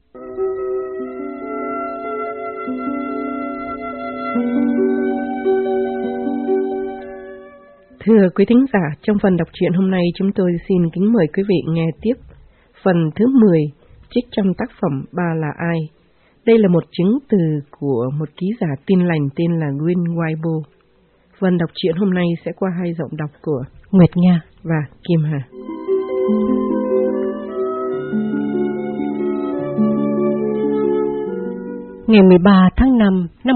Thưa quý thính giả, trong phần đọc truyện hôm nay chúng tôi xin kính mời quý vị nghe tiếp phần thứ 10 trích trong tác phẩm Ba là ai. Đây là một chứng từ của một ký giả Tin lành tên là Win Weibo. Phần đọc truyện hôm nay sẽ qua hai giọng đọc của Nguyệt Nga và Kim Hà. Ngày 13 tháng 5 năm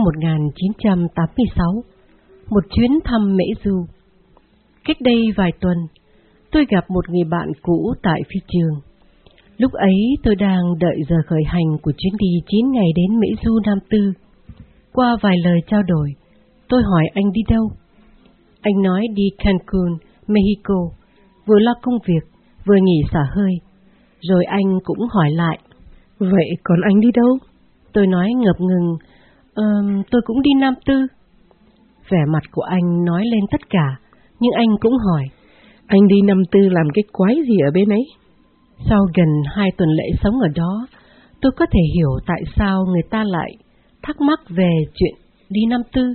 1986, một chuyến thăm Mễ Du. Cách đây vài tuần, tôi gặp một người bạn cũ tại phi trường. Lúc ấy tôi đang đợi giờ khởi hành của chuyến đi 9 ngày đến Mễ Du Nam Tư. Qua vài lời trao đổi, tôi hỏi anh đi đâu. Anh nói đi Cancun, Mexico, vừa lo công việc, vừa nghỉ xả hơi. Rồi anh cũng hỏi lại, vậy còn anh đi đâu? Tôi nói ngập ngừng, tôi cũng đi Nam Tư. Vẻ mặt của anh nói lên tất cả, nhưng anh cũng hỏi, anh đi Nam Tư làm cái quái gì ở bên ấy? Sau gần 2 tuần lễ sống ở đó, tôi có thể hiểu tại sao người ta lại thắc mắc về chuyện đi Nam Tư.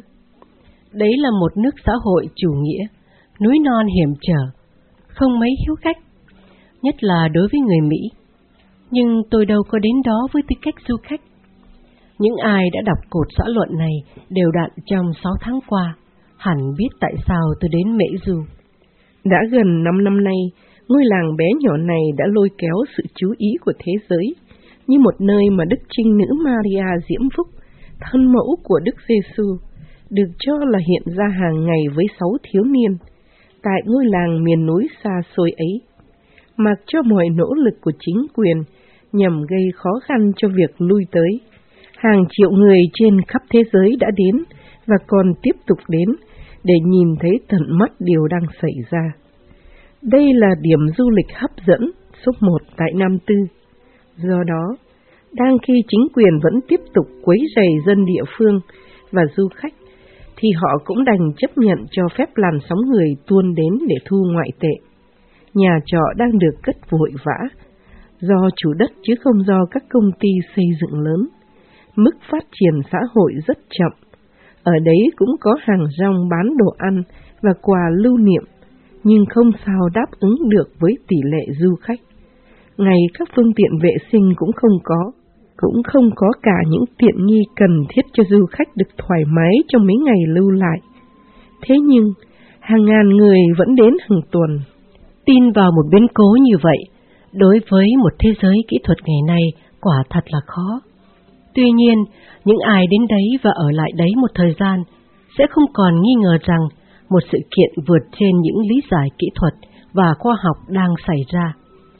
Đấy là một nước xã hội chủ nghĩa, núi non hiểm trở, không mấy hiếu khách, nhất là đối với người Mỹ. Nhưng tôi đâu có đến đó với tư cách du khách. Những ai đã đọc cột xã luận này đều đặn trong 6 tháng qua, hẳn biết tại sao tôi đến Mễ Du. Đã gần 5 năm nay, ngôi làng bé nhỏ này đã lôi kéo sự chú ý của thế giới, như một nơi mà Đức Trinh Nữ Maria diễm phúc, thân mẫu của Đức Giêsu, được cho là hiện ra hàng ngày với 6 thiếu niên, tại ngôi làng miền núi xa xôi ấy. Mặc cho mọi nỗ lực của chính quyền nhằm gây khó khăn cho việc lui tới, hàng triệu người trên khắp thế giới đã đến và còn tiếp tục đến để nhìn thấy tận mắt điều đang xảy ra. Đây là điểm du lịch hấp dẫn số 1 tại Nam Tư. Do đó, đang khi chính quyền vẫn tiếp tục quấy rầy dân địa phương và du khách, thì họ cũng đành chấp nhận cho phép làn sóng người tuôn đến để thu ngoại tệ. Nhà trọ đang được cất vội vã, do chủ đất chứ không do các công ty xây dựng lớn. Mức phát triển xã hội rất chậm. Ở đấy cũng có hàng rong bán đồ ăn và quà lưu niệm, nhưng không sao đáp ứng được với tỷ lệ du khách. Ngay các phương tiện vệ sinh cũng không có cả những tiện nghi cần thiết cho du khách được thoải mái trong mấy ngày lưu lại. Thế nhưng, hàng ngàn người vẫn đến hàng tuần. Tin vào một biến cố như vậy, đối với một thế giới kỹ thuật ngày nay, quả thật là khó. Tuy nhiên, những ai đến đấy và ở lại đấy một thời gian sẽ không còn nghi ngờ rằng một sự kiện vượt trên những lý giải kỹ thuật và khoa học đang xảy ra.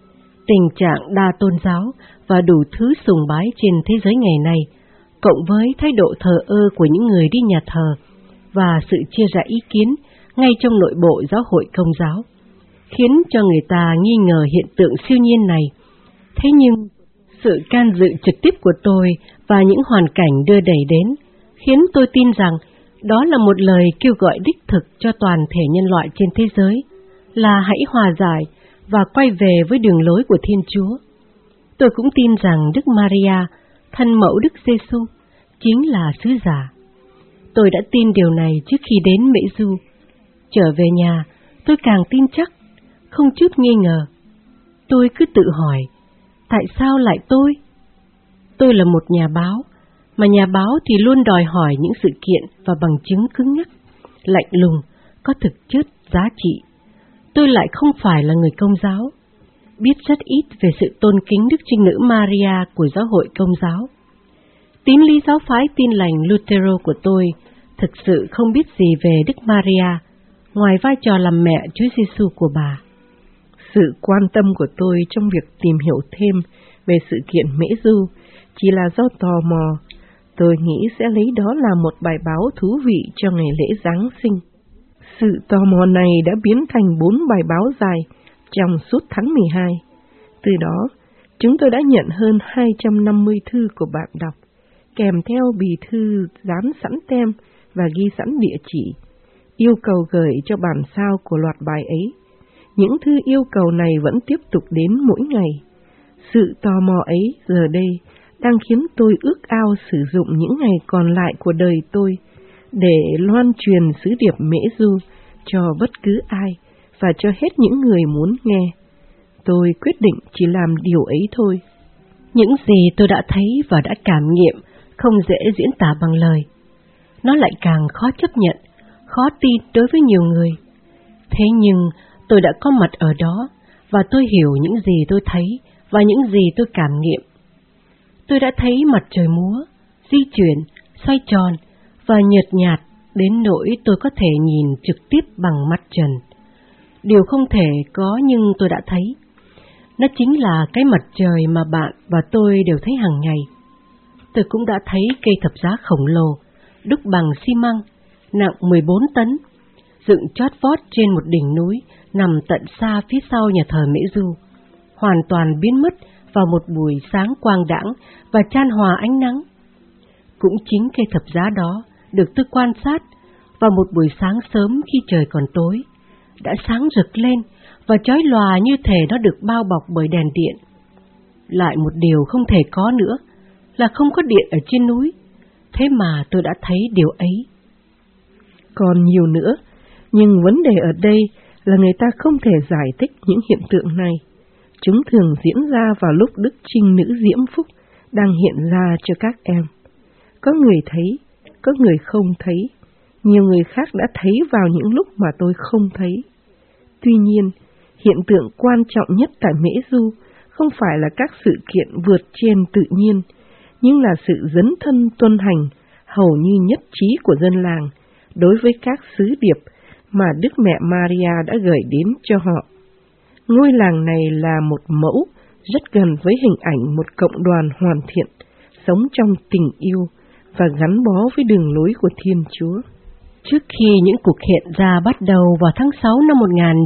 Tình trạng đa tôn giáo và đủ thứ sùng bái trên thế giới ngày nay, cộng với thái độ thờ ơ của những người đi nhà thờ và sự chia rẽ ý kiến ngay trong nội bộ giáo hội Công giáo, khiến cho người ta nghi ngờ hiện tượng siêu nhiên này. Thế nhưng, sự can dự trực tiếp của tôi và những hoàn cảnh đưa đẩy đến khiến tôi tin rằng đó là một lời kêu gọi đích thực cho toàn thể nhân loại trên thế giới, là hãy hòa giải và quay về với đường lối của Thiên Chúa. Tôi cũng tin rằng Đức Maria, thân mẫu Đức Giêsu, chính là sứ giả. Tôi đã tin điều này trước khi đến Mễ Du. Trở về nhà, tôi càng tin chắc, không chút nghi ngờ. Tôi cứ tự hỏi, tại sao lại tôi? Tôi là một nhà báo, mà nhà báo thì luôn đòi hỏi những sự kiện và bằng chứng cứng nhắc, lạnh lùng, có thực chất, giá trị. Tôi lại không phải là người Công giáo, biết rất ít về sự tôn kính Đức Trinh Nữ Maria của giáo hội Công giáo. Tín lý giáo phái Tin lành Lutero của tôi thực sự không biết gì về Đức Maria, ngoài vai trò làm mẹ Chúa Giêsu của bà. Sự quan tâm của tôi trong việc tìm hiểu thêm về sự kiện Mễ Du chỉ là do tò mò. Tôi nghĩ sẽ lấy đó là một bài báo thú vị cho ngày lễ Giáng sinh. Sự tò mò này đã biến thành 4 bài báo dài trong suốt tháng 12. Từ đó, chúng tôi đã nhận hơn 250 thư của bạn đọc, kèm theo bì thư dán sẵn tem và ghi sẵn địa chỉ, yêu cầu gửi cho bản sao của loạt bài ấy. Những thư yêu cầu này vẫn tiếp tục đến mỗi ngày. Sự tò mò ấy giờ đây đang khiến tôi ước ao sử dụng những ngày còn lại của đời tôi để loan truyền sứ điệp Mễ Du cho bất cứ ai và cho hết những người muốn nghe. Tôi quyết định chỉ làm điều ấy thôi. Những gì tôi đã thấy và đã cảm nghiệm không dễ diễn tả bằng lời. Nó lại càng khó chấp nhận, khó tin đối với nhiều người. Thế nhưng tôi đã có mặt ở đó và tôi hiểu những gì tôi thấy và những gì tôi cảm nghiệm. Tôi đã thấy mặt trời múa, di chuyển, xoay tròn và nhợt nhạt đến nỗi tôi có thể nhìn trực tiếp bằng mắt trần. Điều không thể có nhưng tôi đã thấy. Nó chính là cái mặt trời mà bạn và tôi đều thấy hàng ngày. Tôi cũng đã thấy cây thập giá khổng lồ, đúc bằng xi măng, nặng 14 tấn, dựng chót vót trên một đỉnh núi nằm tận xa phía sau nhà thờ Mễ Du, hoàn toàn biến mất vào một buổi sáng quang đãng và chan hòa ánh nắng. Cũng chính cây thập giá đó được tôi quan sát vào một buổi sáng sớm khi trời còn tối, đã sáng rực lên và chói lòa như thể nó được bao bọc bởi đèn điện. Lại một điều không thể có nữa là không có điện ở trên núi, thế mà tôi đã thấy điều ấy. Còn nhiều nữa, nhưng vấn đề ở đây là người ta không thể giải thích những hiện tượng này. Chúng thường diễn ra vào lúc Đức Trinh Nữ Diễm Phúc đang hiện ra cho các em. Có người thấy, có người không thấy, nhiều người khác đã thấy vào những lúc mà tôi không thấy. Tuy nhiên, hiện tượng quan trọng nhất tại Mễ Du không phải là các sự kiện vượt trên tự nhiên, nhưng là sự dấn thân tuân hành hầu như nhất trí của dân làng đối với các sứ điệp mà Đức Mẹ Maria đã gửi đến cho họ. Ngôi làng này là một mẫu rất gần với hình ảnh một cộng đoàn hoàn thiện, sống trong tình yêu và gắn bó với đường lối của Thiên Chúa. Trước khi những cuộc hiện ra bắt đầu vào tháng 6 năm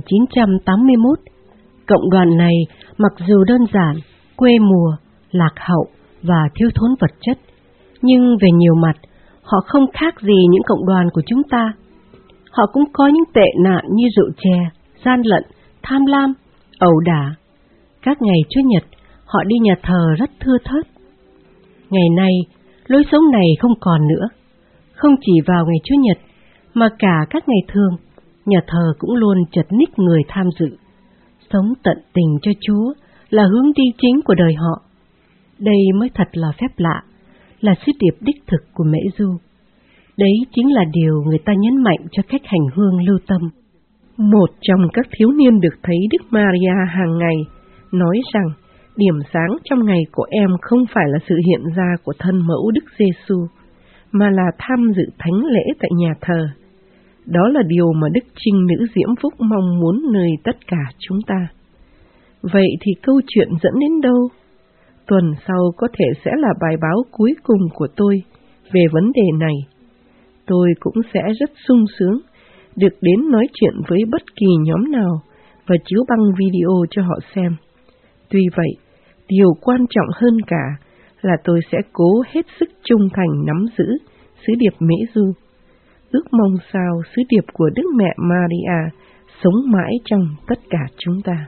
1981, cộng đoàn này mặc dù đơn giản, quê mùa, lạc hậu và thiếu thốn vật chất, nhưng về nhiều mặt, họ không khác gì những cộng đoàn của chúng ta. Họ cũng có những tệ nạn như rượu chè, gian lận, tham lam, ẩu đả. Các ngày Chủ nhật, họ đi nhà thờ rất thưa thớt. Ngày nay, lối sống này không còn nữa. Không chỉ vào ngày Chủ nhật, mà cả các ngày thường, nhà thờ cũng luôn chật ních người tham dự. Sống tận tình cho Chúa là hướng đi chính của đời họ. Đây mới thật là phép lạ, là sứ điệp đích thực của Mễ Du. Đấy chính là điều người ta nhấn mạnh cho khách hành hương lưu tâm. Một trong các thiếu niên được thấy Đức Maria hàng ngày nói rằng điểm sáng trong ngày của em không phải là sự hiện ra của thân mẫu Đức Giêsu, mà là tham dự thánh lễ tại nhà thờ. Đó là điều mà Đức Trinh Nữ Diễm Phúc mong muốn nơi tất cả chúng ta. Vậy thì câu chuyện dẫn đến đâu? Tuần sau có thể sẽ là bài báo cuối cùng của tôi về vấn đề này. Tôi cũng sẽ rất sung sướng được đến nói chuyện với bất kỳ nhóm nào và chiếu băng video cho họ xem. Tuy vậy, điều quan trọng hơn cả là tôi sẽ cố hết sức trung thành nắm giữ sứ điệp Mễ Du. Ước mong sao sứ điệp của Đức Mẹ Maria sống mãi trong tất cả chúng ta.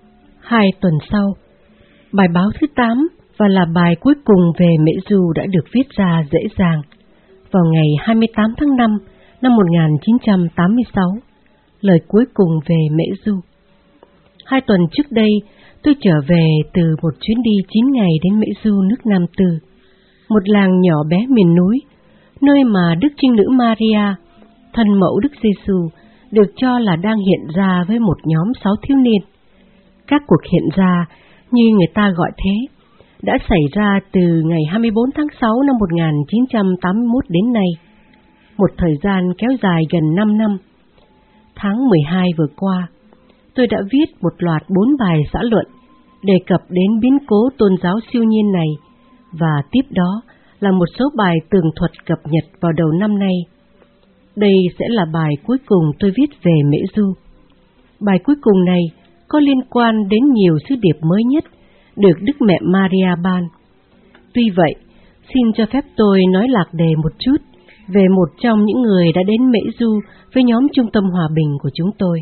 2 tuần sau, bài báo thứ 8 và là bài cuối cùng về Mễ Du đã được viết ra dễ dàng. Vào ngày 28 tháng 5 năm 1986, lời cuối cùng về Mễ Du. 2 tuần trước đây, tôi trở về từ một chuyến đi 9 ngày đến Mễ Du nước Nam Tư, một làng nhỏ bé miền núi, nơi mà Đức Trinh Nữ Maria, thân mẫu Đức Giêsu, được cho là đang hiện ra với một nhóm 6 thiếu niên. Các cuộc hiện ra, như người ta gọi thế, đã xảy ra từ ngày 24 tháng 6 năm 1981 đến nay, một thời gian kéo dài gần 5 năm. Tháng 12 vừa qua, tôi đã viết một loạt 4 bài xã luận đề cập đến biến cố tôn giáo siêu nhiên này, và tiếp đó là một số bài tường thuật cập nhật vào đầu năm nay. Đây sẽ là bài cuối cùng tôi viết về Mễ Du. Bài cuối cùng này có liên quan đến nhiều sứ điệp mới nhất được Đức Mẹ Maria ban. Tuy vậy, xin cho phép tôi nói lạc đề một chút về một trong những người đã đến Mễ Du với nhóm Trung tâm Hòa bình của chúng tôi.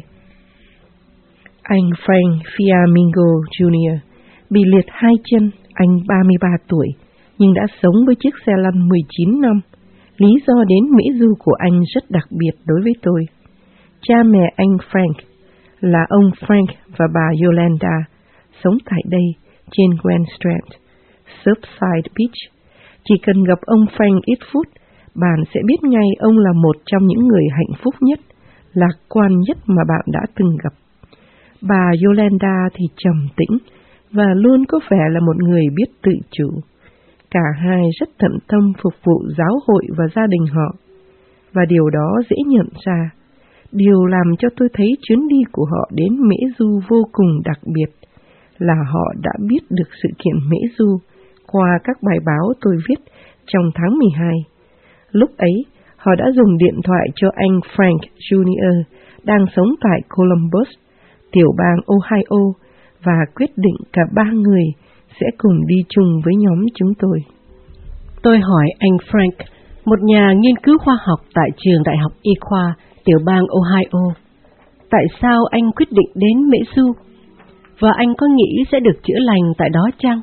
Anh Frank Fiamingo Jr. bị liệt 2 chân, anh 33 tuổi, nhưng đã sống với chiếc xe lăn 19 năm. Lý do đến Mễ Du của anh rất đặc biệt đối với tôi. Cha mẹ anh Frank là ông Frank và bà Yolanda, sống tại đây trên Grand Strand, Surfside Beach. Chỉ cần gặp ông Frank ít phút, bạn sẽ biết ngay ông là một trong những người hạnh phúc nhất, lạc quan nhất mà bạn đã từng gặp. Bà Yolanda thì trầm tĩnh và luôn có vẻ là một người biết tự chủ. Cả hai rất tận tâm phục vụ giáo hội và gia đình họ, và điều đó dễ nhận ra. Điều làm cho tôi thấy chuyến đi của họ đến Mễ Du vô cùng đặc biệt là họ đã biết được sự kiện Mễ Du qua các bài báo tôi viết trong tháng 12. Lúc ấy, họ đã dùng điện thoại cho anh Frank Jr. đang sống tại Columbus, tiểu bang Ohio, và quyết định cả ba người sẽ cùng đi chung với nhóm chúng tôi. Tôi hỏi anh Frank, một nhà nghiên cứu khoa học tại trường Đại học Y khoa tiểu bang Ohio, tại sao anh quyết định đến Mễ Du? Và anh có nghĩ sẽ được chữa lành tại đó chăng?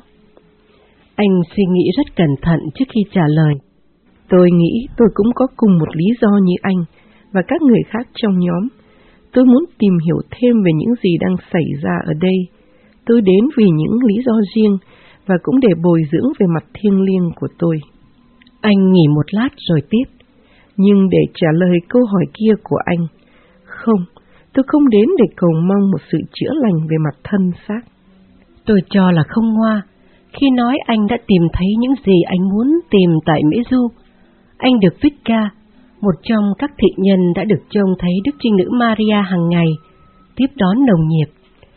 Anh suy nghĩ rất cẩn thận trước khi trả lời. Tôi nghĩ tôi cũng có cùng một lý do như anh và các người khác trong nhóm. Tôi muốn tìm hiểu thêm về những gì đang xảy ra ở đây. Tôi đến vì những lý do riêng và cũng để bồi dưỡng về mặt thiêng liêng của tôi. Anh nghỉ một lát rồi tiếp. Nhưng để trả lời câu hỏi kia của anh, không, tôi không đến để cầu mong một sự chữa lành về mặt thân xác. Tôi cho là không ngoa khi nói anh đã tìm thấy những gì anh muốn tìm tại Mễ Du. Anh được Vicka, một trong các thị nhân đã được trông thấy Đức Trinh Nữ Maria hàng ngày, tiếp đón nồng nhiệt.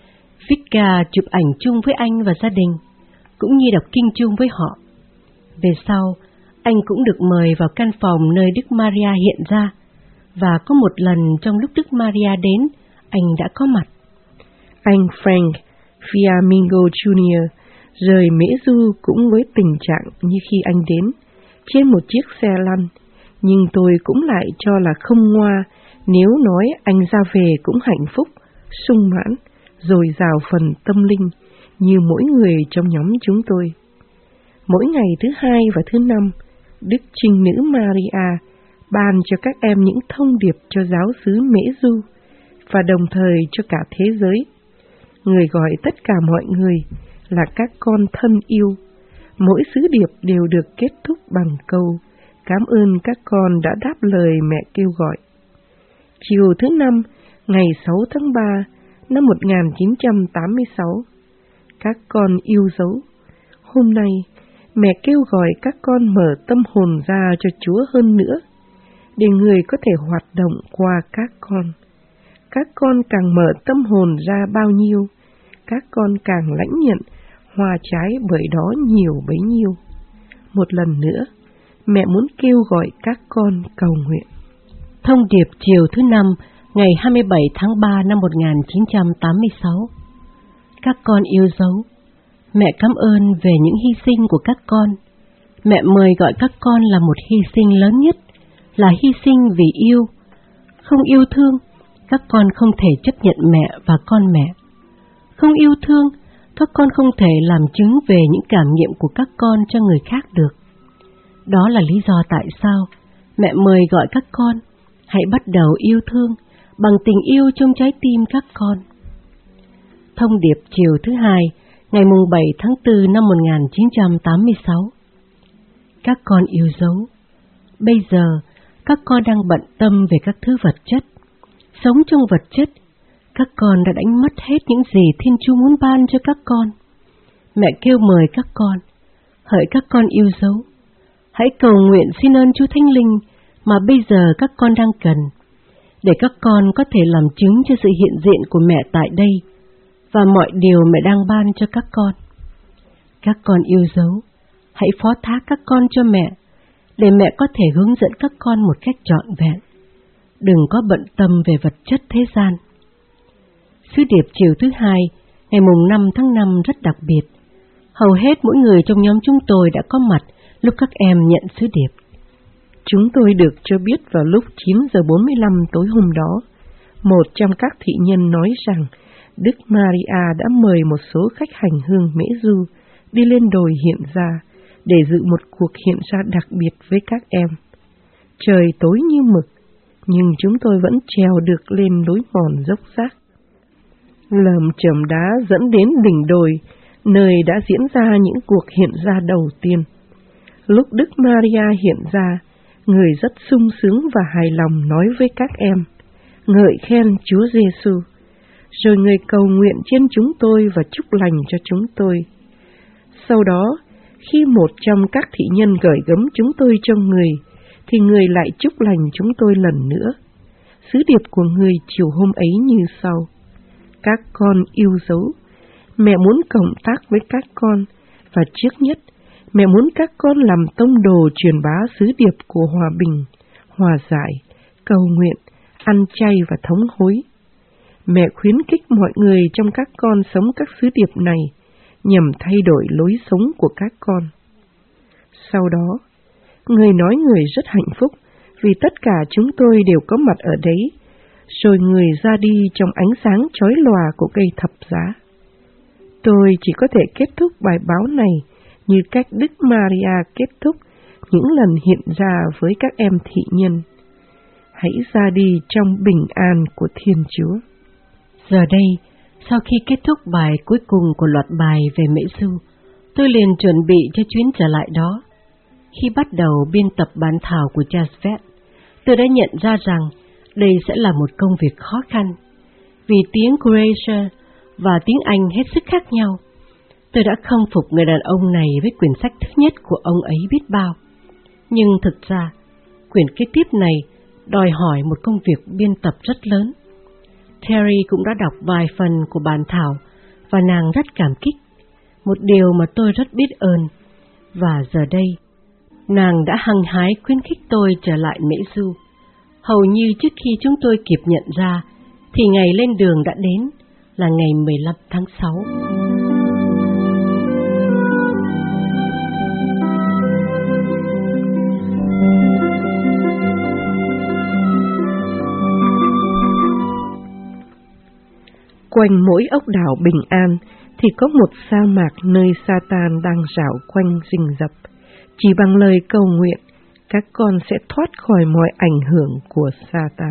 Vicka chụp ảnh chung với anh và gia đình, cũng như đọc kinh chung với họ. Về sau, anh cũng được mời vào căn phòng nơi Đức Maria hiện ra, và có một lần trong lúc Đức Maria đến, anh đã có mặt. Anh Frank Fiamingo Jr. rời Mễ Du cũng với tình trạng như khi anh đến, trên một chiếc xe lăn, nhưng tôi cũng lại cho là không ngoa nếu nói anh ra về cũng hạnh phúc, sung mãn, dồi dào phần tâm linh như mỗi người trong nhóm chúng tôi. Mỗi ngày thứ hai và thứ năm, Đức Trinh Nữ Maria ban cho các em những thông điệp cho giáo xứ Mễ Du và đồng thời cho cả thế giới. Người gọi tất cả mọi người là các con thân yêu. Mỗi sứ điệp đều được kết thúc bằng câu cảm ơn các con đã đáp lời mẹ kêu gọi. Chiều thứ năm, ngày 6 tháng 3 năm 1986, các con yêu dấu. Hôm nay, mẹ kêu gọi các con mở tâm hồn ra cho Chúa hơn nữa, để người có thể hoạt động qua các con. Các con càng mở tâm hồn ra bao nhiêu, các con càng lãnh nhận hoa trái bởi đó nhiều bấy nhiêu. Một lần nữa, mẹ muốn kêu gọi các con cầu nguyện. Thông điệp chiều thứ năm, ngày 27 tháng 3 năm 1986. Các con yêu dấu, mẹ cảm ơn về những hy sinh của các con. Mẹ mời gọi các con là một hy sinh lớn nhất, là hy sinh vì yêu. Không yêu thương, các con không thể chấp nhận mẹ và con mẹ. Không yêu thương, các con không thể làm chứng về những cảm nghiệm của các con cho người khác được. Đó là lý do tại sao mẹ mời gọi các con hãy bắt đầu yêu thương bằng tình yêu trong trái tim các con. Thông điệp chiều thứ hai, ngày 7 tháng 4 năm 1986. Các con yêu dấu, bây giờ các con đang bận tâm về các thứ vật chất. Sống trong vật chất, các con đã đánh mất hết những gì Thiên Chúa muốn ban cho các con. Mẹ kêu mời các con, hỡi các con yêu dấu, hãy cầu nguyện xin ơn Chúa Thánh Linh mà bây giờ các con đang cần, để các con có thể làm chứng cho sự hiện diện của mẹ tại đây và mọi điều mẹ đang ban cho các con. Các con yêu dấu, hãy phó thác các con cho mẹ, để mẹ có thể hướng dẫn các con một cách trọn vẹn. Đừng có bận tâm về vật chất thế gian. Sứ điệp chiều thứ hai, ngày 5 tháng 5 rất đặc biệt. Hầu hết mỗi người trong nhóm chúng tôi đã có mặt lúc các em nhận sứ điệp. Chúng tôi được cho biết vào lúc 9 giờ 45 tối hôm đó, một trong các thị nhân nói rằng Đức Maria đã mời một số khách hành hương Mễ Du đi lên đồi hiện ra để dự một cuộc hiện ra đặc biệt với các em. Trời tối như mực, nhưng chúng tôi vẫn trèo được lên lối mòn dốc rác. Lởm chởm đá dẫn đến đỉnh đồi, nơi đã diễn ra những cuộc hiện ra đầu tiên. Lúc Đức Maria hiện ra, người rất sung sướng và hài lòng nói với các em, ngợi khen Chúa Giêsu. Rồi người cầu nguyện trên chúng tôi và chúc lành cho chúng tôi. Sau đó, khi một trong các thị nhân gửi gắm chúng tôi cho người, thì người lại chúc lành chúng tôi lần nữa. Sứ điệp của người chiều hôm ấy như sau: các con yêu dấu, mẹ muốn cộng tác với các con, và trước nhất, mẹ muốn các con làm tông đồ truyền bá sứ điệp của hòa bình, hòa giải, cầu nguyện, ăn chay và thống hối. Mẹ khuyến khích mọi người trong các con sống các sứ điệp này, nhằm thay đổi lối sống của các con. Sau đó, người nói người rất hạnh phúc vì tất cả chúng tôi đều có mặt ở đấy, rồi người ra đi trong ánh sáng chói lòa của cây thập giá. Tôi chỉ có thể kết thúc bài báo này như cách Đức Maria kết thúc những lần hiện ra với các em thị nhân. Hãy ra đi trong bình an của Thiên Chúa. Giờ đây, sau khi kết thúc bài cuối cùng của loạt bài về Mễ Du, tôi liền chuẩn bị cho chuyến trở lại đó. Khi bắt đầu biên tập bản thảo của Jasvet, tôi đã nhận ra rằng đây sẽ là một công việc khó khăn, vì tiếng Croatia và tiếng Anh hết sức khác nhau. Tôi đã khâm phục người đàn ông này với quyển sách thứ nhất của ông ấy biết bao. Nhưng thực ra, quyển kế tiếp này đòi hỏi một công việc biên tập rất lớn. Terry cũng đã đọc vài phần của bản thảo và nàng rất cảm kích, một điều mà tôi rất biết ơn. Và giờ đây, nàng đã hăng hái khuyến khích tôi trở lại Mễ Du. Hầu như trước khi chúng tôi kịp nhận ra, thì ngày lên đường đã đến, là ngày 15 tháng 6. Quanh mỗi ốc đảo Bình An thì có một sa mạc nơi Satan đang rảo quanh rình rập. Chỉ bằng lời cầu nguyện, các con sẽ thoát khỏi mọi ảnh hưởng của Satan.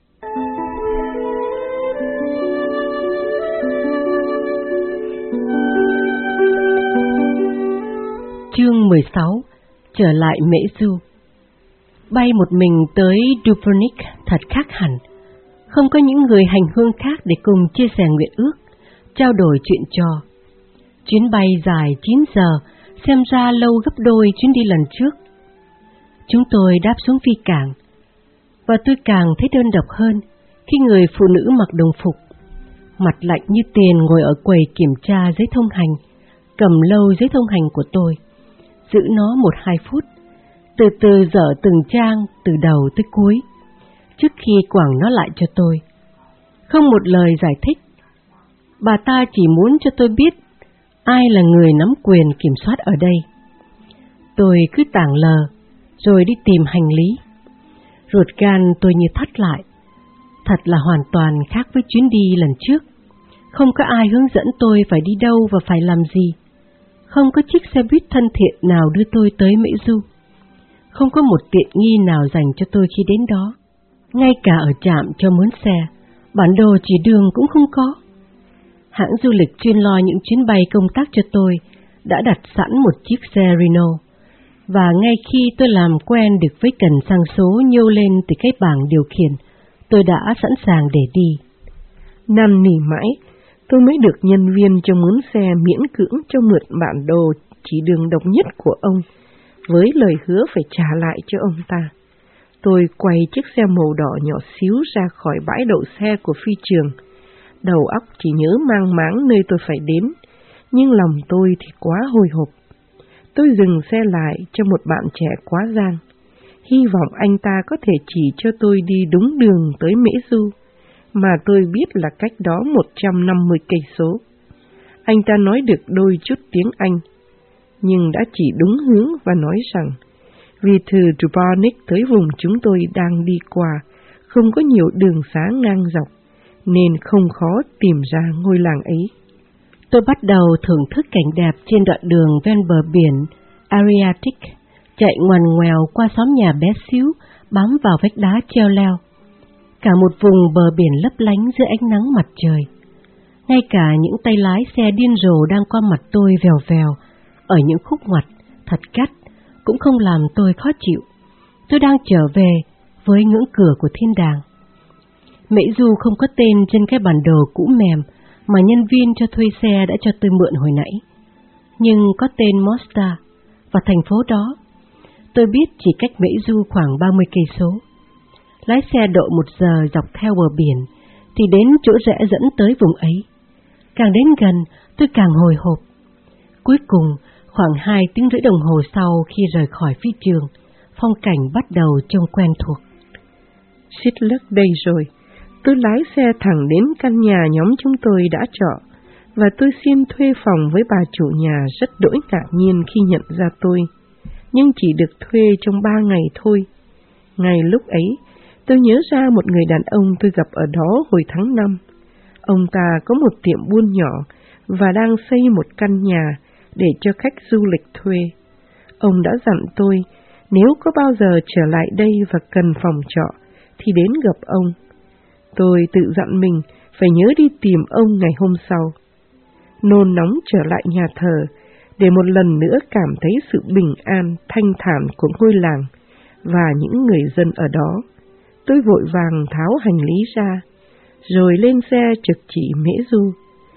Chương 16. Trở lại Mễ Du. Bay một mình tới Dubrovnik thật khác hẳn. Không có những người hành hương khác để cùng chia sẻ nguyện ước, trao đổi chuyện trò. Chuyến bay dài 9 giờ, xem ra lâu gấp đôi chuyến đi lần trước. Chúng tôi đáp xuống phi cảng, và tôi càng thấy đơn độc hơn khi người phụ nữ mặc đồng phục, mặt lạnh như tiền ngồi ở quầy kiểm tra giấy thông hành, cầm lâu giấy thông hành của tôi, giữ nó 1-2 phút, từ từ dở từng trang từ đầu tới cuối, trước khi quẳng nó lại cho tôi. Không một lời giải thích, bà ta chỉ muốn cho tôi biết ai là người nắm quyền kiểm soát ở đây. Tôi cứ tảng lờ, rồi đi tìm hành lý. Ruột gan tôi như thắt lại. Thật là hoàn toàn khác với chuyến đi lần trước. Không có ai hướng dẫn tôi phải đi đâu và phải làm gì. Không có chiếc xe buýt thân thiện nào đưa tôi tới Mễ Du. Không có một tiện nghi nào dành cho tôi khi đến đó. Ngay cả ở trạm cho mướn xe, bản đồ chỉ đường cũng không có. Hãng du lịch chuyên lo những chuyến bay công tác cho tôi đã đặt sẵn một chiếc xe Renault, và ngay khi tôi làm quen được với cần sang số nhô lên từ cái bảng điều khiển, tôi đã sẵn sàng để đi. Năn nỉ mãi, tôi mới được nhân viên cho mướn xe miễn cưỡng cho mượn bản đồ chỉ đường độc nhất của ông, với lời hứa phải trả lại cho ông ta. Tôi quay chiếc xe màu đỏ nhỏ xíu ra khỏi bãi đậu xe của phi trường. Đầu óc chỉ nhớ mang máng nơi tôi phải đến, nhưng lòng tôi thì quá hồi hộp. Tôi dừng xe lại cho một bạn trẻ quá giang, hy vọng anh ta có thể chỉ cho tôi đi đúng đường tới Mễ Du, mà tôi biết là cách đó 150 cây số. Anh ta nói được đôi chút tiếng Anh, nhưng đã chỉ đúng hướng và nói rằng vì từ Dubrovnik tới vùng chúng tôi đang đi qua không có nhiều đường xá ngang dọc, nên không khó tìm ra ngôi làng ấy. Tôi bắt đầu thưởng thức cảnh đẹp trên đoạn đường ven bờ biển Adriatic, chạy ngoằn ngoèo qua xóm nhà bé xíu, bám vào vách đá treo leo. Cả một vùng bờ biển lấp lánh dưới ánh nắng mặt trời. Ngay cả những tay lái xe điên rồ đang qua mặt tôi vèo vèo, ở những khúc ngoặt thật cắt, cũng không làm tôi khó chịu. Tôi đang trở về với ngưỡng cửa của thiên đàng. Mễ Du không có tên trên cái bản đồ cũ mềm mà nhân viên cho thuê xe đã cho tôi mượn hồi nãy, nhưng có tên Mostar và thành phố đó. Tôi biết chỉ cách Mễ Du khoảng 30 cây số. Lái xe độ 1 giờ dọc theo bờ biển thì đến chỗ rẽ dẫn tới vùng ấy. Càng đến gần, tôi càng hồi hộp. Cuối cùng, khoảng 2 tiếng rưỡi đồng hồ sau khi rời khỏi phi trường, phong cảnh bắt đầu trông quen thuộc. Sitlak đây rồi. Tôi lái xe thẳng đến căn nhà nhóm chúng tôi đã trọ, và tôi xin thuê phòng với bà chủ nhà rất đỗi ngạc nhiên khi nhận ra tôi, nhưng chỉ được thuê trong 3 ngày thôi. Ngay lúc ấy, tôi nhớ ra một người đàn ông tôi gặp ở đó hồi tháng 5. Ông ta có một tiệm buôn nhỏ và đang xây một căn nhà để cho khách du lịch thuê. Ông đã dặn tôi nếu có bao giờ trở lại đây và cần phòng trọ thì đến gặp ông. Tôi tự dặn mình phải nhớ đi tìm ông ngày hôm sau. Nôn nóng trở lại nhà thờ để một lần nữa cảm thấy sự bình an, thanh thản của ngôi làng và những người dân ở đó. Tôi vội vàng tháo hành lý ra, rồi lên xe trực chỉ Mễ Du.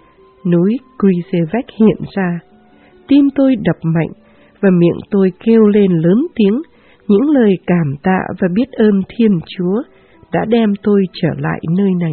Núi Krizevek hiện ra, tim tôi đập mạnh và miệng tôi kêu lên lớn tiếng những lời cảm tạ và biết ơn Thiên Chúa đã đem tôi trở lại nơi này.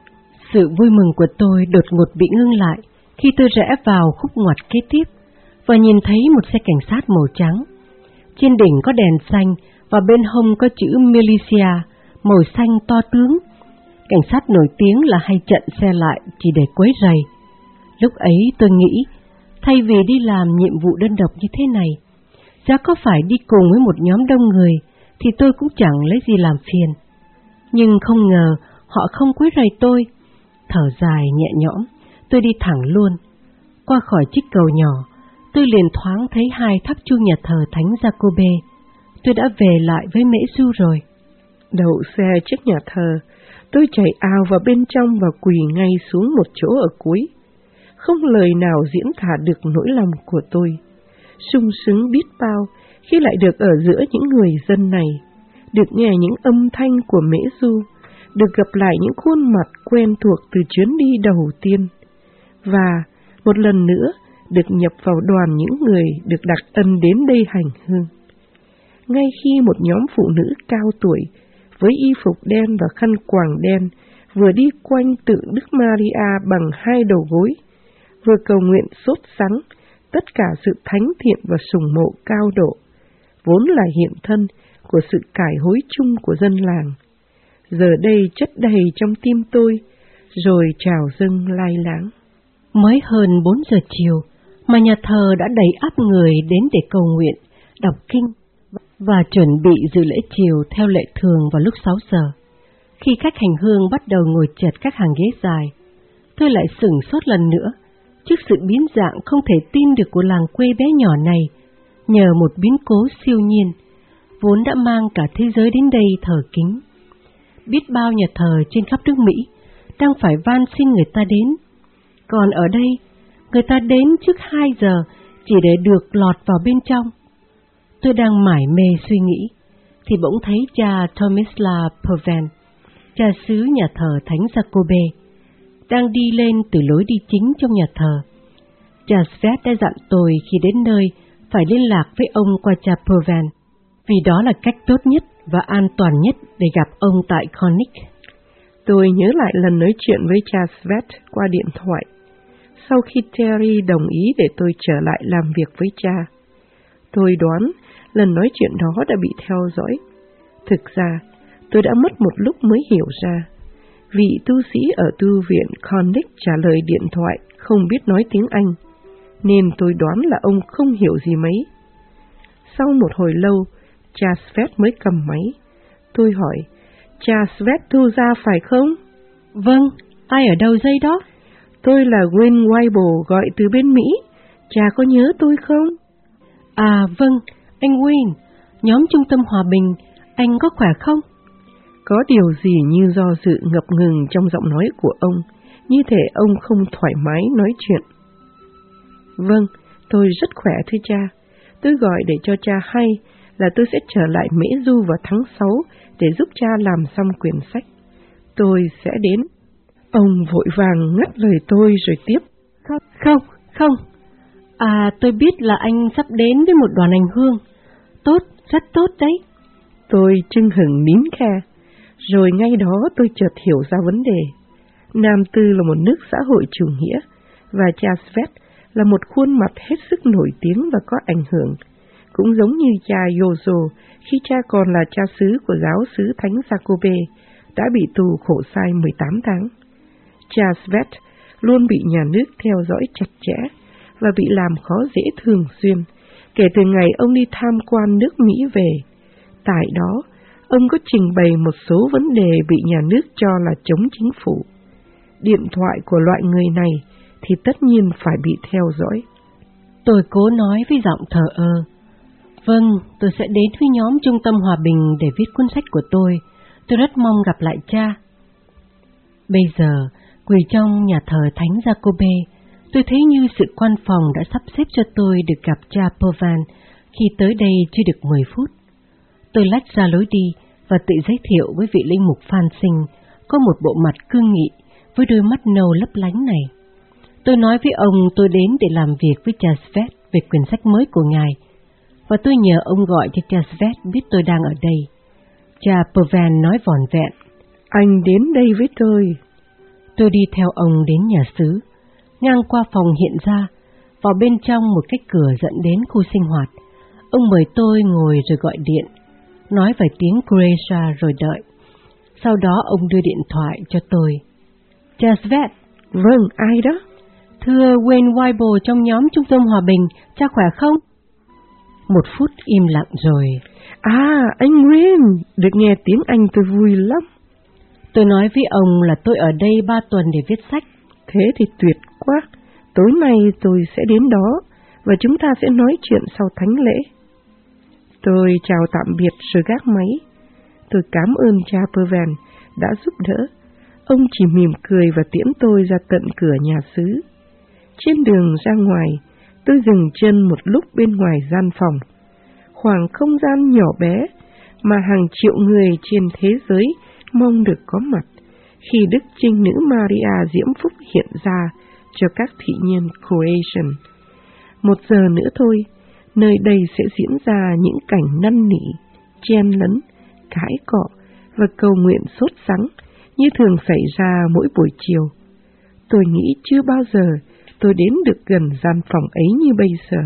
Sự vui mừng của tôi đột ngột bị ngưng lại khi tôi rẽ vào khúc ngoặt kế tiếp và nhìn thấy một xe cảnh sát màu trắng. Trên đỉnh có đèn xanh và bên hông có chữ Militia màu xanh to tướng. Cảnh sát nổi tiếng là hay chặn xe lại chỉ để quấy rầy. Lúc ấy tôi nghĩ, thay vì đi làm nhiệm vụ đơn độc như thế này, giá có phải đi cùng với một nhóm đông người thì tôi cũng chẳng lấy gì làm phiền. Nhưng không ngờ họ không quấy rầy tôi. Thở dài nhẹ nhõm, tôi đi thẳng luôn. Qua khỏi chiếc cầu nhỏ, tôi liền thoáng thấy 2 tháp chuông nhà thờ Thánh Giacôbê. Tôi đã về lại với Mễ Du rồi. Đậu xe trước nhà thờ, tôi chạy ào vào bên trong và quỳ ngay xuống một chỗ ở cuối. Không lời nào diễn tả được nỗi lòng của tôi. Sung sướng biết bao khi lại được ở giữa những người dân này, được nghe những âm thanh của Mễ Du, được gặp lại những khuôn mặt quen thuộc từ chuyến đi đầu tiên, và một lần nữa được nhập vào đoàn những người được đặc ân đến đây hành hương. Ngay khi một nhóm phụ nữ cao tuổi với y phục đen và khăn quàng đen vừa đi quanh tượng Đức Maria bằng 2 đầu gối, vừa cầu nguyện sốt sắng tất cả sự thánh thiện và sùng mộ cao độ, vốn là hiện thân của sự cải hối chung của dân làng, giờ đây chất đầy trong tim tôi, rồi trào dâng lai láng. Mới hơn 4 giờ chiều mà nhà thờ đã đầy ắp người đến để cầu nguyện, đọc kinh và chuẩn bị dự lễ chiều theo lệ thường vào lúc 6 giờ. Khi khách hành hương bắt đầu ngồi chật các hàng ghế dài, tôi lại sửng sốt lần nữa trước sự biến dạng không thể tin được của làng quê bé nhỏ này nhờ một biến cố siêu nhiên, vốn đã mang cả thế giới đến đây thờ kính. Biết bao nhà thờ trên khắp nước Mỹ đang phải van xin người ta đến, còn ở đây người ta đến trước 2 giờ chỉ để được lọt vào bên trong. Tôi đang mải mê suy nghĩ thì bỗng thấy cha Tomislav Pervan, cha xứ nhà thờ Thánh Giacôbê, đang đi lên từ lối đi chính trong nhà thờ. Cha Svet đã dặn tôi khi đến nơi phải liên lạc với ông qua cha Pervan, vì đó là cách tốt nhất và an toàn nhất để gặp ông tại Konik. Tôi nhớ lại lần nói chuyện với cha Svet qua điện thoại, sau khi Terry đồng ý để tôi trở lại làm việc với cha. Tôi đoán lần nói chuyện đó đã bị theo dõi. Thực ra, tôi đã mất một lúc mới hiểu ra. Vị tu sĩ ở tu viện Konik trả lời điện thoại không biết nói tiếng Anh, nên tôi đoán là ông không hiểu gì mấy. Sau một hồi lâu, cha Svet mới cầm máy. Tôi hỏi, cha Svet thu ra phải không? Vâng, ai ở đầu dây đó? Tôi là Wayne Weibo gọi từ bên Mỹ. Cha có nhớ tôi không? À vâng, anh Wayne, nhóm Trung tâm Hòa Bình, anh có khỏe không? Có điều gì như do dự ngập ngừng trong giọng nói của ông, như thể ông không thoải mái nói chuyện. Vâng, tôi rất khỏe thưa cha. Tôi gọi để cho cha hay là tôi sẽ trở lại Mễ Du vào tháng 6 để giúp cha làm xong quyển sách. Tôi sẽ đến. Ông vội vàng ngắt lời tôi rồi tiếp. Không. À, tôi biết là anh sắp đến với một đoàn hành hương. Tốt, rất tốt đấy. Tôi chưng hửng nín khe. Rồi ngay đó tôi chợt hiểu ra vấn đề. Nam Tư là một nước xã hội chủ nghĩa, và cha Svet là một khuôn mặt hết sức nổi tiếng và có ảnh hưởng, cũng giống như cha Yozo khi cha còn là cha xứ của giáo xứ Thánh Jacobe, đã bị tù khổ sai 18 tháng. Cha Svet luôn bị nhà nước theo dõi chặt chẽ và bị làm khó dễ thường xuyên, kể từ ngày ông đi tham quan nước Mỹ về. Tại đó, ông có trình bày một số vấn đề bị nhà nước cho là chống chính phủ. Điện thoại của loại người này thì tất nhiên phải bị theo dõi. Tôi cố nói với giọng thờ ơ. Vâng, tôi sẽ đến với nhóm Trung tâm Hòa Bình để viết cuốn sách của tôi. Tôi rất mong gặp lại cha. Bây giờ, quỳ trong nhà thờ Thánh Jacobe, tôi thấy như sự quan phòng đã sắp xếp cho tôi được gặp cha Povan khi tới đây chưa được 10 phút. Tôi lách ra lối đi và tự giới thiệu với vị linh mục Phan Sinh, có một bộ mặt cương nghị với đôi mắt nâu lấp lánh này. Tôi nói với ông tôi đến để làm việc với cha Svet về quyển sách mới của ngài, và tôi nhờ ông gọi cho cha Svet biết tôi đang ở đây. Cha Povan nói vỏn vẹn. Anh đến đây với tôi. Tôi đi theo ông đến nhà xứ, ngang qua phòng hiện ra, vào bên trong một cái cửa dẫn đến khu sinh hoạt. Ông mời tôi ngồi rồi gọi điện, nói vài tiếng Croatia rồi đợi. Sau đó ông đưa điện thoại cho tôi. Cha Svet. Vâng, ai đó? Thưa Wayne Weibo trong nhóm Trung tâm Hòa Bình, cha khỏe không? Một phút im lặng rồi. À, anh Wayne, được nghe tiếng anh tôi vui lắm. Tôi nói với ông là tôi ở đây 3 tuần để viết sách. Thế thì tuyệt quá. Tối nay tôi sẽ đến đó, và chúng ta sẽ nói chuyện sau thánh lễ. Tôi chào tạm biệt rồi gác máy. Tôi cảm ơn cha Povan đã giúp đỡ. Ông chỉ mỉm cười và tiễn tôi ra tận cửa nhà xứ. Trên đường ra ngoài, tôi dừng chân một lúc bên ngoài gian phòng. Khoảng không gian nhỏ bé mà hàng triệu người trên thế giới mong được có mặt khi Đức Trinh Nữ Maria diễm phúc hiện ra cho các thị nhân Croatian. 1 giờ nữa thôi, nơi đây sẽ diễn ra những cảnh năn nỉ, chen lấn, cãi cọ và cầu nguyện sốt sắng như thường xảy ra mỗi buổi chiều. Tôi nghĩ chưa bao giờ tôi đến được gần gian phòng ấy như bây giờ.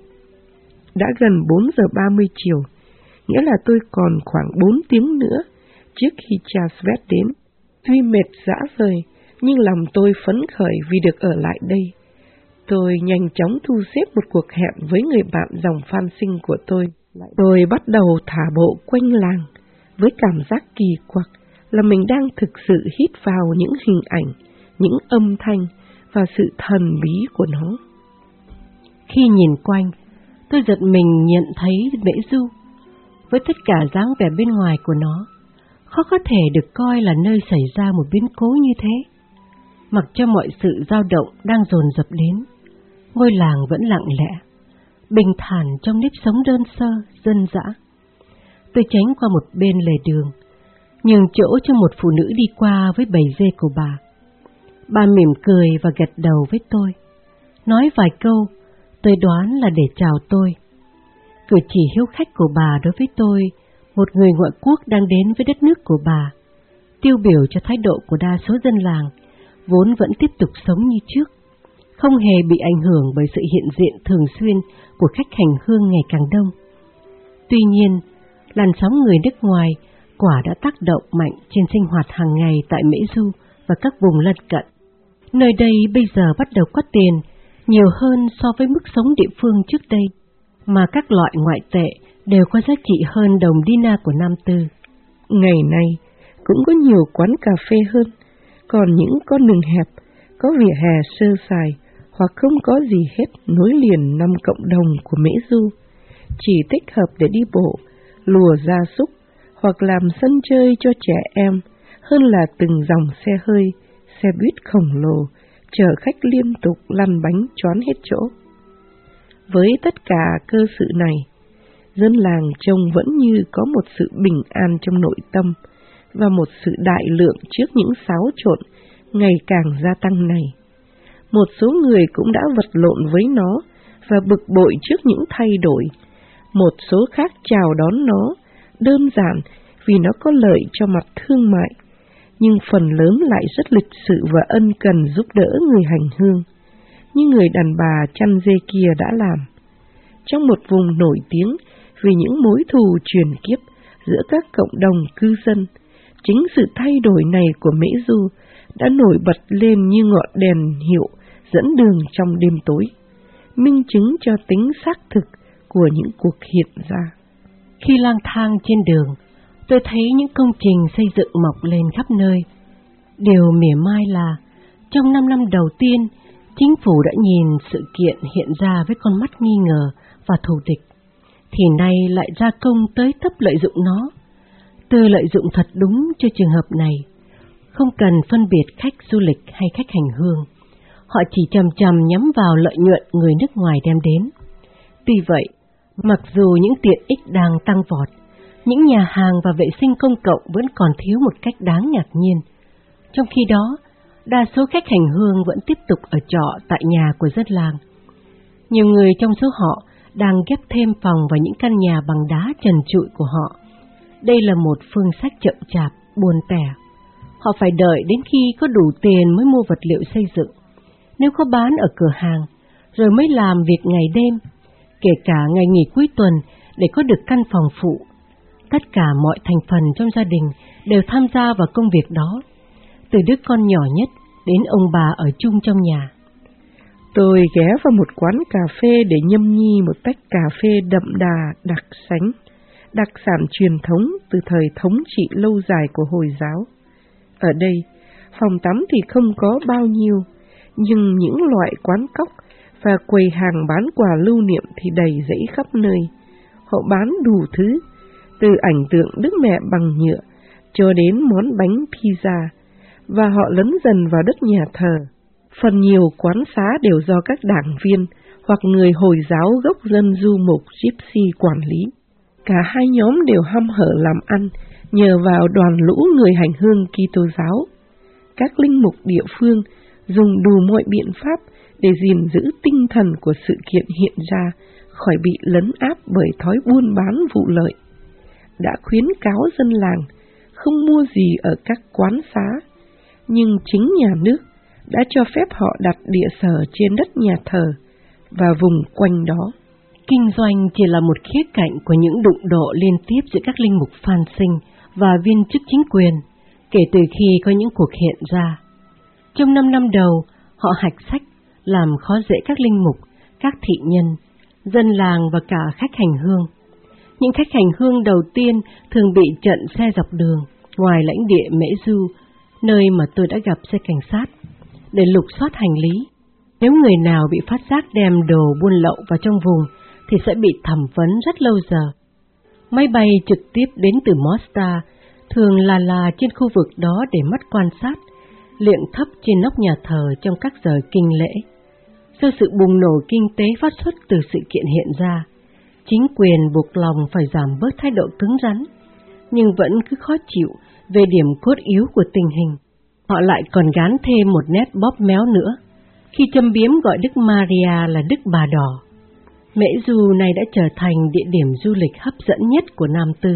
Đã gần 4 giờ 30 chiều, nghĩa là tôi còn khoảng 4 tiếng nữa trước khi cha Svet đến. Tuy mệt rã rời, nhưng lòng tôi phấn khởi vì được ở lại đây. Tôi nhanh chóng thu xếp một cuộc hẹn với người bạn dòng Phan Sinh của tôi. Tôi bắt đầu thả bộ quanh làng, với cảm giác kỳ quặc là mình đang thực sự hít vào những hình ảnh, những âm thanh và sự thần bí của nó. Khi nhìn quanh, tôi giật mình nhận thấy Mễ Du, với tất cả dáng vẻ bên ngoài của nó, khó có thể được coi là nơi xảy ra một biến cố như thế. Mặc cho mọi sự dao động đang dồn dập đến, ngôi làng vẫn lặng lẽ, bình thản trong nếp sống đơn sơ, dân dã. Tôi tránh qua một bên lề đường, nhường chỗ cho một phụ nữ đi qua với bầy dê của bà. Bà mỉm cười và gật đầu với tôi, nói vài câu, tôi đoán là để chào tôi. Cử chỉ hiếu khách của bà đối với tôi, một người ngoại quốc đang đến với đất nước của bà, tiêu biểu cho thái độ của đa số dân làng, vốn vẫn tiếp tục sống như trước, không hề bị ảnh hưởng bởi sự hiện diện thường xuyên của khách hành hương ngày càng đông. Tuy nhiên, làn sóng người nước ngoài quả đã tác động mạnh trên sinh hoạt hàng ngày tại Mễ Du và các vùng lân cận. Nơi đây bây giờ bắt đầu có tiền, nhiều hơn so với mức sống địa phương trước đây, mà các loại ngoại tệ đều có giá trị hơn đồng dinar của Nam Tư. Ngày nay cũng có nhiều quán cà phê hơn, còn những con đường hẹp, có vỉa hè sơ sài hoặc không có gì hết nối liền 5 cộng đồng của Mễ Du. chỉ thích hợp để đi bộ, lùa gia súc hoặc làm sân chơi cho trẻ em hơn là từng dòng xe hơi, xe buýt khổng lồ chở khách liên tục lăn bánh choán hết chỗ. Với tất cả cơ sự này, dân làng trông vẫn như có một sự bình an trong nội tâm và một sự đại lượng trước những xáo trộn ngày càng gia tăng này. Một số người cũng đã vật lộn với nó và bực bội trước những thay đổi. Một số khác chào đón nó, đơn giản vì nó có lợi cho mặt thương mại, nhưng phần lớn lại rất lịch sự và ân cần giúp đỡ người hành hương, như người đàn bà chăn dê kia đã làm. Trong một vùng nổi tiếng vì những mối thù truyền kiếp giữa các cộng đồng cư dân, chính sự thay đổi này của Mễ Du đã nổi bật lên như ngọn đèn hiệu dẫn đường trong đêm tối, minh chứng cho tính xác thực của những cuộc hiện ra. Khi lang thang trên đường, tôi thấy những công trình xây dựng mọc lên khắp nơi. Điều mỉa mai là, trong 5 năm đầu tiên, chính phủ đã nhìn sự kiện hiện ra với con mắt nghi ngờ và thù địch, thì nay lại ra công tới tấp lợi dụng nó. Tôi lợi dụng thật đúng cho trường hợp này, không cần phân biệt khách du lịch hay khách hành hương. Họ chỉ chầm nhắm vào lợi nhuận người nước ngoài đem đến. Tuy vậy, mặc dù những tiện ích đang tăng vọt, những nhà hàng và vệ sinh công cộng vẫn còn thiếu một cách đáng ngạc nhiên. Trong khi đó, đa số khách hành hương vẫn tiếp tục ở trọ tại nhà của dân làng. Nhiều người trong số họ đang ghép thêm phòng vào những căn nhà bằng đá trần trụi của họ. Đây là một phương sách chậm chạp, buồn tẻ. Họ phải đợi đến khi có đủ tiền mới mua vật liệu xây dựng. Nếu có bán ở cửa hàng, rồi mới làm việc ngày đêm, kể cả ngày nghỉ cuối tuần để có được căn phòng phụ. Tất cả mọi thành phần trong gia đình đều tham gia vào công việc đó, từ đứa con nhỏ nhất đến ông bà ở chung trong nhà. Tôi ghé vào một quán cà phê để nhâm nhi một tách cà phê đậm đà, đặc sánh, đặc sản truyền thống từ thời thống trị lâu dài của Hồi giáo. Ở đây, phòng tắm thì không có bao nhiêu, nhưng những loại quán cóc và quầy hàng bán quà lưu niệm thì đầy rẫy khắp nơi. Họ bán đủ thứ, từ ảnh tượng Đức Mẹ bằng nhựa cho đến món bánh pizza, và họ lấn dần vào đất nhà thờ. Phần nhiều quán xá đều do các đảng viên hoặc người Hồi giáo gốc dân du mục Gypsy quản lý. Cả hai nhóm đều hăm hở làm ăn nhờ vào đoàn lũ người hành hương Kitô giáo. Các linh mục địa phương dùng đủ mọi biện pháp để gìn giữ tinh thần của sự kiện hiện ra khỏi bị lấn áp bởi thói buôn bán vụ lợi. Đã khuyến cáo dân làng không mua gì ở các quán xá, nhưng chính nhà nước đã cho phép họ đặt địa sở trên đất nhà thờ và vùng quanh đó. Kinh doanh chỉ là một khía cạnh của những đụng độ liên tiếp giữa các linh mục phan sinh và viên chức chính quyền kể từ khi có những cuộc hiện ra. Trong 5 năm đầu, họ hạch sách, làm khó dễ các linh mục, các thị nhân, dân làng và cả khách hành hương. Những khách hành hương đầu tiên thường bị trận xe dọc đường, ngoài lãnh địa Mễ Du, nơi mà tôi đã gặp xe cảnh sát, để lục soát hành lý. Nếu người nào bị phát giác đem đồ buôn lậu vào trong vùng, thì sẽ bị thẩm vấn rất lâu giờ. Máy bay trực tiếp đến từ Mostar thường là trên khu vực đó để mắt quan sát, liệng thấp trên nóc nhà thờ trong các giờ kinh lễ. Do sự bùng nổ kinh tế phát xuất từ sự kiện hiện ra, chính quyền buộc lòng phải giảm bớt thái độ cứng rắn, nhưng vẫn cứ khó chịu về điểm cốt yếu của tình hình. Họ lại còn gán thêm một nét bóp méo nữa, khi châm biếm gọi Đức Maria là Đức Bà Đỏ. Mễ Du này đã trở thành địa điểm du lịch hấp dẫn nhất của Nam Tư.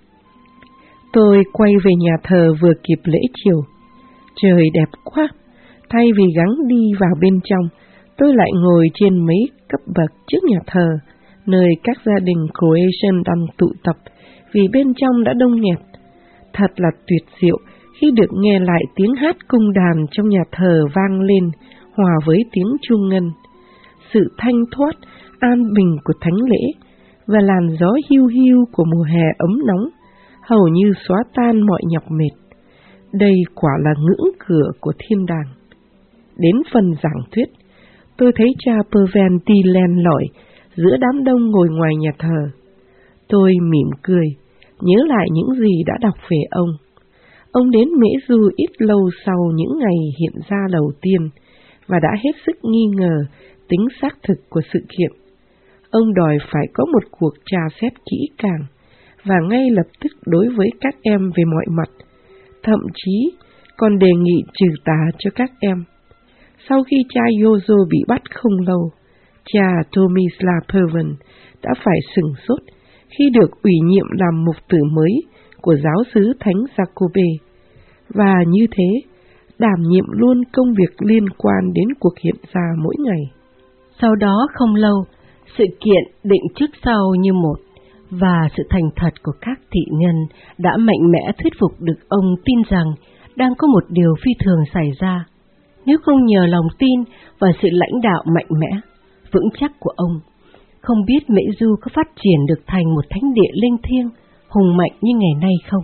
Tôi quay về nhà thờ vừa kịp lễ chiều. Trời đẹp quá, thay vì gắng đi vào bên trong, tôi lại ngồi trên mấy cấp bậc trước nhà thờ, nơi các gia đình Croatian đang tụ tập vì bên trong đã đông nghẹt. Thật là tuyệt diệu khi được nghe lại tiếng hát cung đàn trong nhà thờ vang lên hòa với tiếng chuông ngân. Sự thanh thoát, an bình của thánh lễ và làn gió hiu hiu của mùa hè ấm nóng hầu như xóa tan mọi nhọc mệt. Đây quả là ngưỡng cửa của thiên đàng. Đến phần giảng thuyết, tôi thấy cha Perventi len lỏi, giữa đám đông ngồi ngoài nhà thờ. Tôi mỉm cười, nhớ lại những gì đã đọc về ông. Ông đến Mễ Du ít lâu sau những ngày hiện ra đầu tiên và đã hết sức nghi ngờ tính xác thực của sự kiện. Ông đòi phải có một cuộc tra xét kỹ càng và ngay lập tức đối với các em về mọi mặt, thậm chí còn đề nghị trừ tà cho các em. Sau khi cha Yozo bị bắt không lâu, cha Tomislav Pervan đã phải sửng sốt khi được ủy nhiệm làm mục tử mới của giáo xứ Thánh Jacobe, và như thế đảm nhiệm luôn công việc liên quan đến cuộc hiện ra mỗi ngày. Sau đó không lâu, sự kiện định trước sau như một, và sự thành thật của các thị nhân đã mạnh mẽ thuyết phục được ông tin rằng đang có một điều phi thường xảy ra. Nếu không nhờ lòng tin và sự lãnh đạo mạnh mẽ, vững chắc của ông, không biết Mễ Du có phát triển được thành một thánh địa linh thiêng, hùng mạnh như ngày nay không?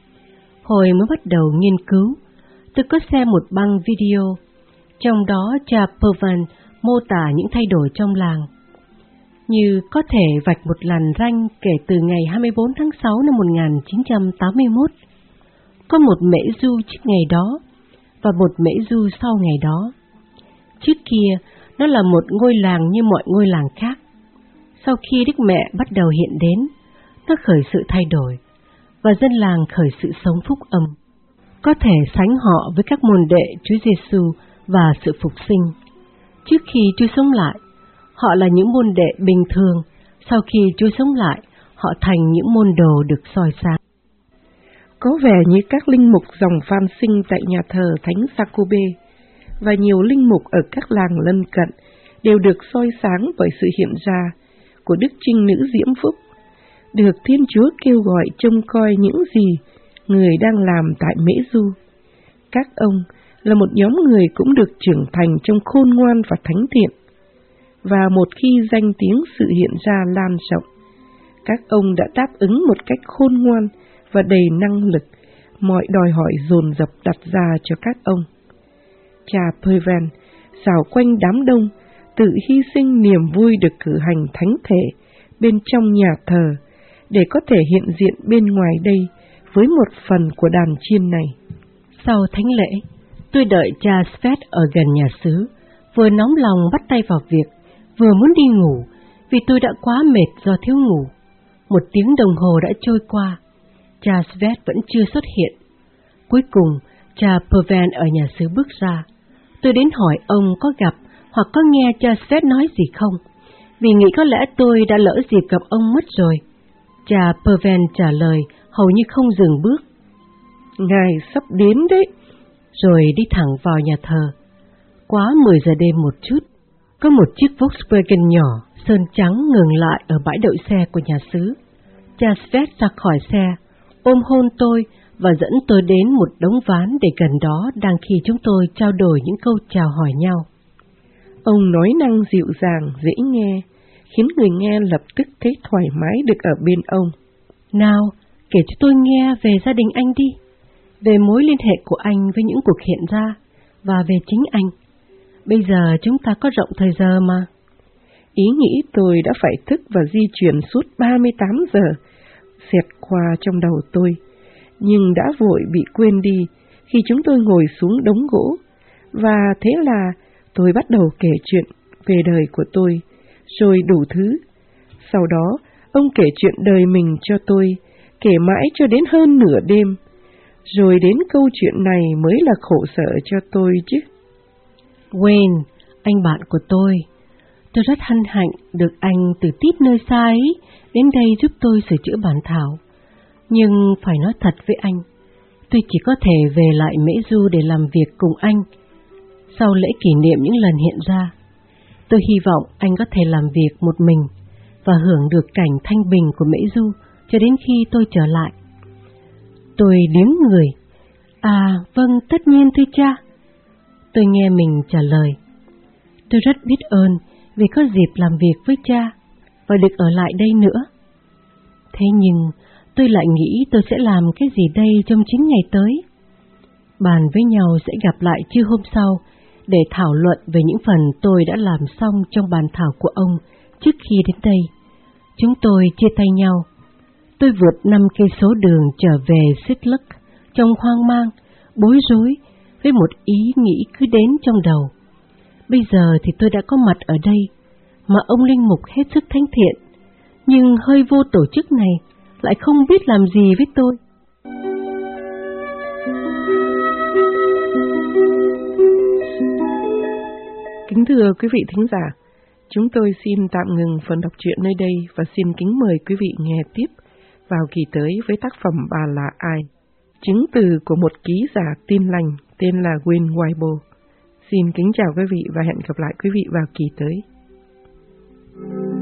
Hồi mới bắt đầu nghiên cứu, tôi có xem một băng video, trong đó cha Pervan mô tả những thay đổi trong làng, như có thể vạch một làn ranh kể từ ngày 24 tháng 6 năm 1981. Có một Mễ Du trước ngày đó, và một Mễ Du sau ngày đó. Trước kia, nó là một ngôi làng như mọi ngôi làng khác. Sau khi Đức Mẹ bắt đầu hiện đến, nó khởi sự thay đổi, và dân làng khởi sự sống phúc âm. Có thể sánh họ với các môn đệ Chúa Giêsu và sự phục sinh. Trước khi Chúa sống lại, họ là những môn đệ bình thường, sau khi Chúa sống lại, họ thành những môn đồ được soi sáng. Có vẻ như các linh mục dòng Phan Sinh tại nhà thờ Thánh Jacobe và nhiều linh mục ở các làng lân cận đều được soi sáng bởi sự hiện ra của Đức Trinh Nữ Diễm Phúc, được Thiên Chúa kêu gọi trông coi những gì người đang làm tại Mễ Du. Các ông là một nhóm người cũng được trưởng thành trong khôn ngoan và thánh thiện, và một khi danh tiếng sự hiện ra lan rộng, các ông đã đáp ứng một cách khôn ngoan và đầy năng lực mọi đòi hỏi dồn dập đặt ra cho các ông. Cha Pervan xào quanh đám đông, tự hy sinh niềm vui được cử hành thánh thể bên trong nhà thờ để có thể hiện diện bên ngoài đây với một phần của đàn chiên này. Sau thánh lễ, tôi đợi cha Svet ở gần nhà xứ, vừa nóng lòng bắt tay vào việc, vừa muốn đi ngủ vì tôi đã quá mệt do thiếu ngủ. 1 tiếng đồng hồ đã trôi qua, cha Svet vẫn chưa xuất hiện. Cuối cùng, cha Pervan ở nhà xứ bước ra. Tôi đến hỏi ông có gặp hoặc có nghe cha Svet nói gì không, vì nghĩ có lẽ tôi đã lỡ dịp gặp ông mất rồi. Cha Pervan trả lời hầu như không dừng bước. Ngài sắp đến đấy. Rồi đi thẳng vào nhà thờ. Quá 10 giờ đêm một chút, có một chiếc Volkswagen nhỏ, sơn trắng ngừng lại ở bãi đậu xe của nhà xứ. Cha Svet ra khỏi xe, ôm hôn tôi và dẫn tôi đến một đống ván để gần đó đang khi chúng tôi trao đổi những câu chào hỏi nhau. Ông nói năng dịu dàng, dễ nghe, khiến người nghe lập tức thấy thoải mái được ở bên ông. Nào, kể cho tôi nghe về gia đình anh đi, về mối liên hệ của anh với những cuộc hiện ra, và về chính anh. Bây giờ chúng ta có rộng thời giờ mà. Ý nghĩ tôi đã phải thức và di chuyển suốt 38 giờ, xẹt qua trong đầu tôi, nhưng đã vội bị quên đi khi chúng tôi ngồi xuống đống gỗ, và thế là tôi bắt đầu kể chuyện về đời của tôi, rồi đủ thứ. Sau đó, ông kể chuyện đời mình cho tôi, kể mãi cho đến hơn nửa đêm, rồi đến câu chuyện này mới là khổ sở cho tôi chứ. Wayne, anh bạn của tôi rất hân hạnh được anh từ tít nơi xa ấy đến đây giúp tôi sửa chữa bản thảo. Nhưng phải nói thật với anh, tôi chỉ có thể về lại Mễ Du để làm việc cùng anh sau lễ kỷ niệm những lần hiện ra. Tôi hy vọng anh có thể làm việc một mình và hưởng được cảnh thanh bình của Mễ Du cho đến khi tôi trở lại. Tôi điếng người. À, vâng, tất nhiên thưa cha. Tôi nghe mình trả lời. Tôi rất biết ơn vì có dịp làm việc với cha và được ở lại đây nữa. Thế nhưng tôi lại nghĩ tôi sẽ làm cái gì đây trong chính ngày tới. Bàn với nhau sẽ gặp lại trưa hôm sau để thảo luận về những phần tôi đã làm xong trong bàn thảo của ông Trước khi đến đây, chúng tôi chia tay nhau. Tôi vượt 5 cây số đường trở về Sitlak trong hoang mang, bối rối với một ý nghĩ cứ đến trong đầu. Bây giờ thì tôi đã có mặt ở đây, mà ông linh mục hết sức thánh thiện, nhưng hơi vô tổ chức này lại không biết làm gì với tôi. Kính thưa quý vị thính giả, chúng tôi xin tạm ngừng phần đọc truyện nơi đây và xin kính mời quý vị nghe tiếp vào kỳ tới với tác phẩm Bà là ai, chứng từ của một ký giả Tin lành tên là Wayne Weibo. Xin kính chào quý vị và hẹn gặp lại quý vị vào kỳ tới.